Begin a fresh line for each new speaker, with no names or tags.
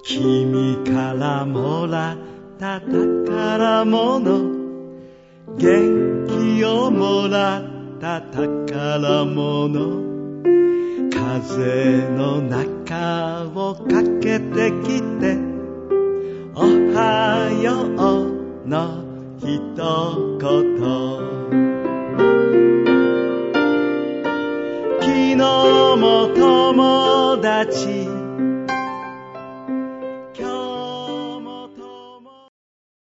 君からもらった宝物、元気をもらった宝物、風の中を駆けてきておはようの一言、昨日も友達